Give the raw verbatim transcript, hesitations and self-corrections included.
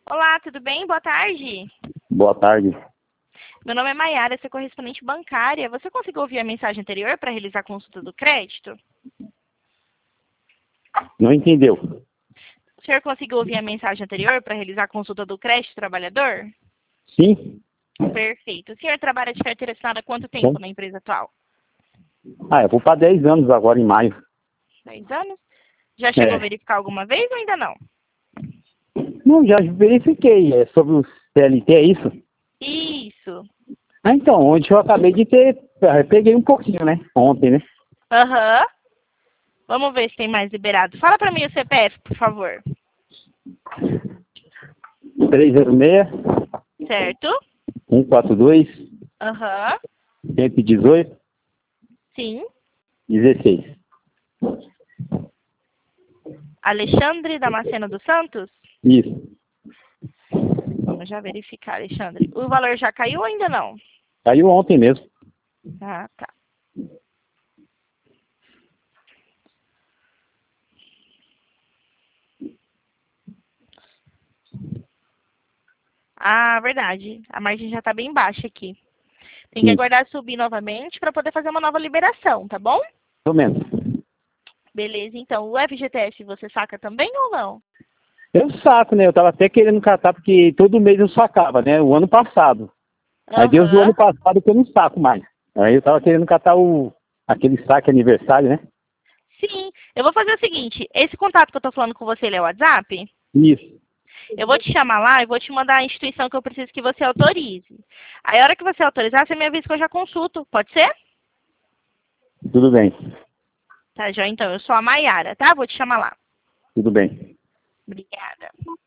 Olá, tudo bem? Boa tarde. Boa tarde. Meu nome é Maiara, sou correspondente bancária. Você conseguiu ouvir a mensagem anterior para realizar a consulta do crédito? Não entendeu? O senhor conseguiu ouvir a mensagem anterior para realizar a consulta do crédito trabalhador? Sim? Perfeito. O senhor trabalha de carteira assinada há quanto Sim. tempo na empresa atual? Ah, eu vou para dez anos agora em maio. Dez anos? Já chegou a É. verificar alguma vez ou ainda não? Não, já verifiquei. É sobre o C L T, é isso? Isso. Ah, então, ontem eu acabei de ter... eu peguei um pouquinho, né? Ontem, né? Aham. Vamos ver se tem mais liberado. Fala para mim o C P F, por favor. três zero seis, Certo? um quatro dois, Aham. cento e dezoito, Sim. dezesseis. Alexandre Damasceno dos Santos? Isso. Vamos já verificar, Alexandre. O valor já caiu ou ainda não? Saiu ontem mesmo. Ah, tá. Ah, verdade. A margem já está bem baixa aqui. Tem que Sim. aguardar subir novamente para poder fazer uma nova liberação, tá bom? Pelo menos. Beleza, então. O F G T S você saca também ou não? Eu saco, né? Eu tava até querendo catar, porque todo mês eu sacava, né? O ano passado. Aí desde o Aham. ano passado que eu não saco mais. Aí eu tava querendo catar o... aquele saque aniversário, né? Sim. Eu vou fazer o seguinte. Esse contato que eu tô falando com você, ele é o WhatsApp? Isso. Eu vou te chamar lá e vou te mandar a instituição que eu preciso que você autorize. Aí, a hora que você autorizar, você me avisa que eu já consulto. Pode ser? Tudo bem. Tá, já então. Eu sou a Maiara, tá? Vou te chamar lá. Tudo bem. Obrigada.